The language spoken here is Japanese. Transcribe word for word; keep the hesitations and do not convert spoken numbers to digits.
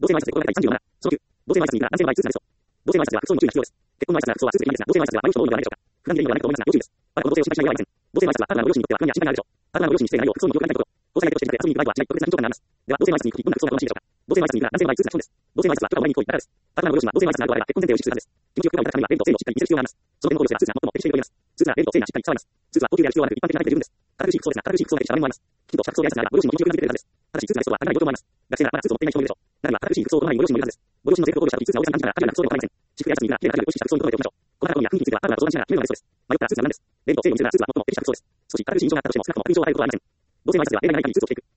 同性の挨拶で心がけたいさんじゅうよんなな。そのきゅう、同性の挨拶には男性の場合通じないそう。同性の挨拶では服装に注意が必要です。結婚の挨拶なら服装はスーツでいいんですが、同性の挨拶では毎日と多いのではないでしょうか。普段着でいいのではないかと思いますが、要注意です。まだこの同性を心配しない理由はありません。同性の挨拶はパートナーのご両親によっては不安や心配があるでしょう。パートナーのご両親に失礼な内容、服装に気を配りたいこと、同性相手として立て遊びに行く場合とは違い、特別な緊張感があります。では、同性の挨拶に行く時、どんな服装が好ましいでしょうか。同性の挨拶には男性の場合通じないそうです。同性の挨拶は服が前に行為だからです。パートナーのご両親は同性の挨拶があるとあれば結婚前提を意識するはずです。気持ちよく服が満たすためにはデブと性をしっかり見せる必要があります。その点の考慮ですが、スーツは最も適していると言えます。スーツはデブと性がしっかり伝わります。スーツは高級である必要はなく、一般的なタイプで十分です。堅苦しい服装ですが、堅苦しい服装だけした場合もあります。きちんとした服装で挨拶があれば、ご両親も気持ちよく感じてくれるはずです。ただし、スーツがベストは高い用途もあります。学生ならまだスーツを持っていない人もいるでしょう。中には堅苦しい服装を好まないご両親もいるはずです。ご両親の制服を考慮したとき、スーツがおじさん感じなら、彼らの服装でも構いません。私服や挨拶にいるなら、綺麗なタイプで意識した服装に整えておきましょう。この中身や雰囲気については、パートナーと相談しながら決めるのがベストです。迷ったらスーツは何です。デブと性を見せるならスーツは最も適した服装です。組織開発にいるならスーツは最も適した服装です。同性の挨拶では映画以外にスーツを着ていく。同性の挨拶では映画以外にスーツを着ていく。